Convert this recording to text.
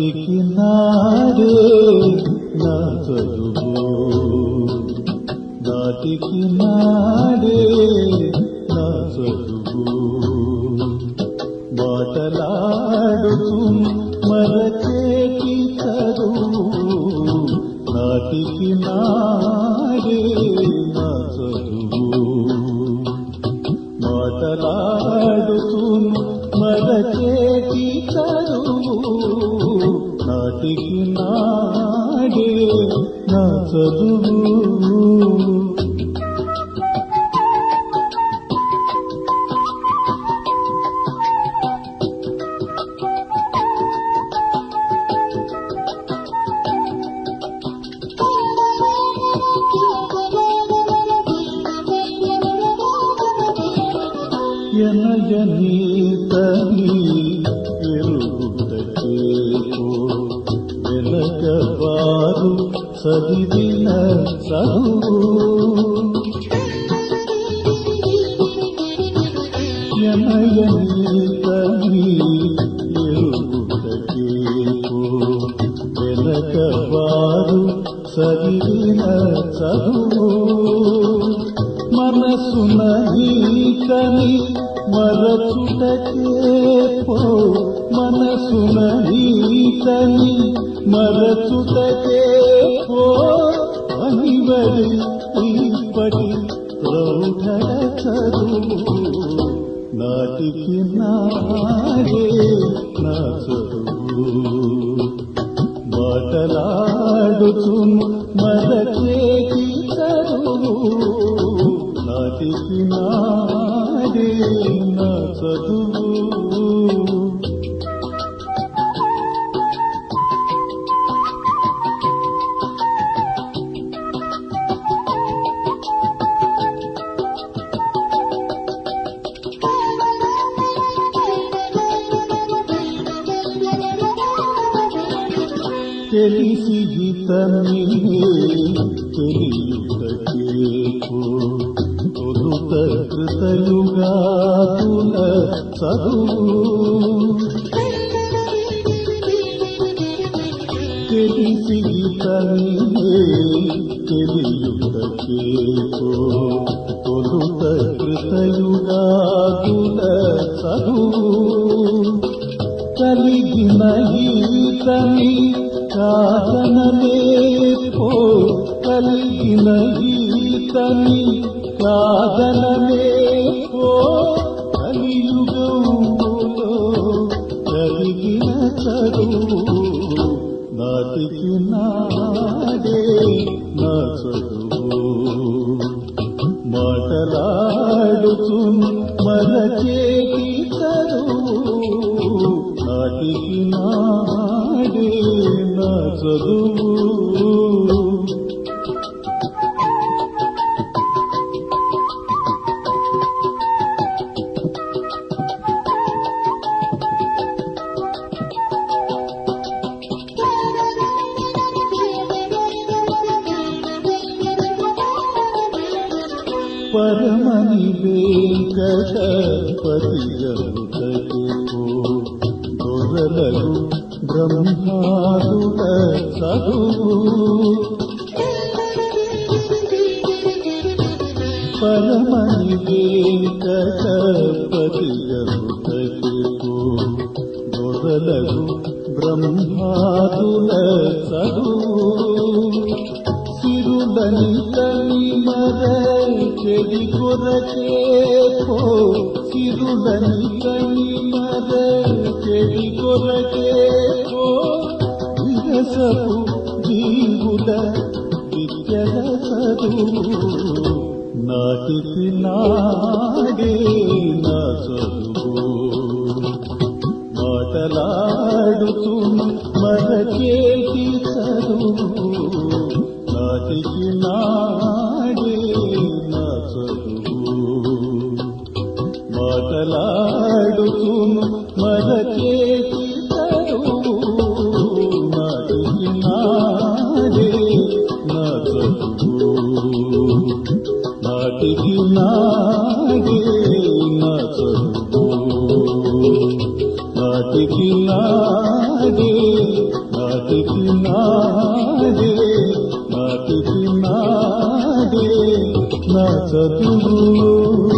నాటికి నాడే నా చదువు, నాటికి నాడే నా చదువు, మాటలాడుతూ మరచేటి చదువు, నాటికి నాడే నా చదువు, మాటలాడుతూ మరచేటి చదువు, నాటికి నాడే నా చదువు. ఎనయనీతని ఎరుగుటకేకో వెలగవారు చదివిన చదువు, ఎనయనీతని ఎరుగుటకేకో వెలగవారు చదివిన చదువు, మనసున నీకని మరచుటకేపో, మనసున నీకని మరచుటకేపో, అనివరి ఇప్పటి ప్రౌఢ చదువు, నాటికి నాడే నా చదువు, మాటలాడుతూ మరచేటి చదువు, నాటికి నాడే నా చదువు. తెలిసి గీతని తెలియుటకేకో తొలుత కృతయుగాతుల చదువు, తెలిసి గీతని తెలియుటకేకో తొలుత కృతయుగాతుల చదువు, కలిగిన ఈతని కాదనలేపో, కలిగిన ఈతని కాదనలేపో, కలియుగంలో కలిగిన చదువు, నాటికి నాడే నా చదువు, మాటలాడుతూ మరచేటి చదువు, నాటికి నాడే నా చదువు. పరమని వెంకటపతియముటకేకో దొరలకు బ్రహ్మాదుల చదువు, పరమని వెంకటపతియముటకేకో దొరలకు బ్రహ్మాదుల చదువు, సిరులని తని మరచెడి కొరకేకో, సిరులని తని మరచెడి కొరకేకో, విరసపు జీవుల విద్యల చదువు, నాటికి నాడే నా చదువు, మాటలాడుతూ మరచేటి చదువు, నాటికి నాడే నా చదువు, మాటలాడుతూ మరచేటి చదువు, నాటికి నాడే నా చదువు, నాటికి నాడే నా చదువు, నాటికి నాదే నాటికి నాదే నాటికి నాదే నా చదువు